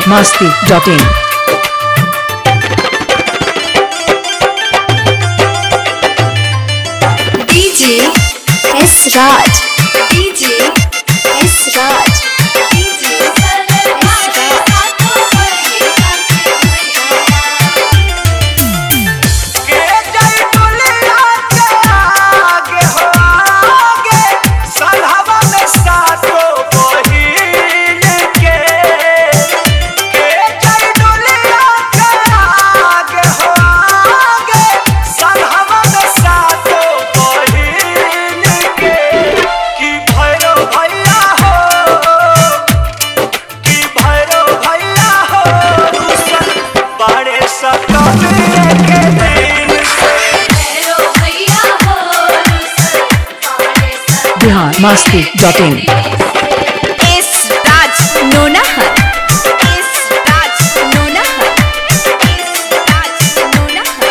biharmasti.in DJ S Raj, DJ S Raj, DJ S biharmasti.in S Raj Nonahar, S Raj Nonahar, S Raj Nonahar.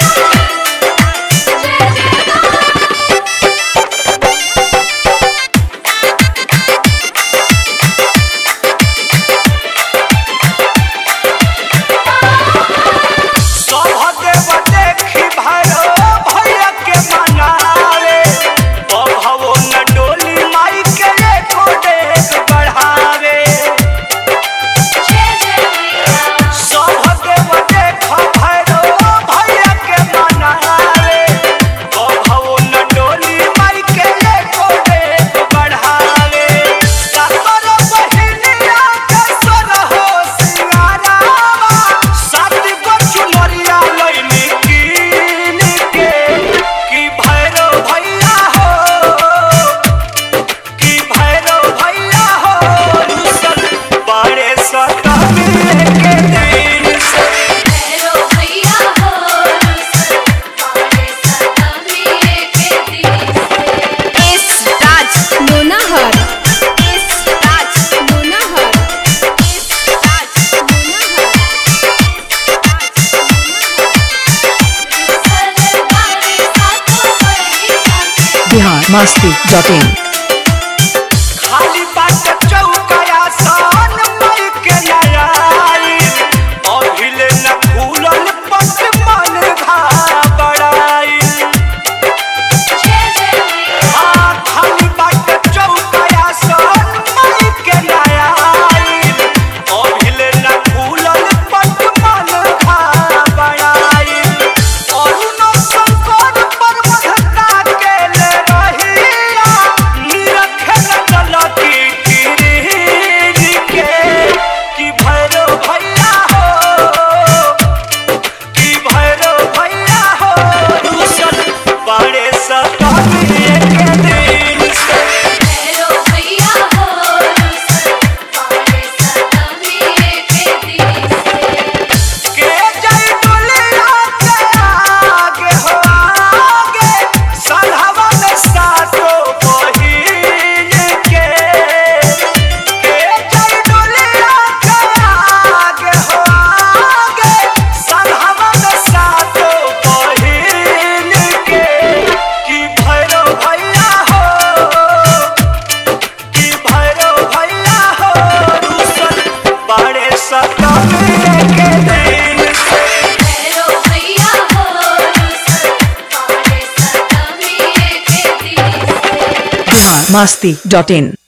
biharmasti.in खाली बात चौकाया सान मई के नयाई अभिले न फूलल पट मन घबराई खाली बात चौकाया सान मई के नयाई अभिले न फूलल पट मन घबराई अरुण शंकर पर मधता के ले रहिया निरखे न गलती की भैरव भैया हो रुसल बड़े सतावे के दिन से के जय डोलिया के आगे हो आगे सलहवा में सातो बहिन के जय डोलिया के आगे हो आगे सलहवा में सातो बहिन के कि भैरव भैया हो रुसल बड़े सतावे के दिन से biharmasti.in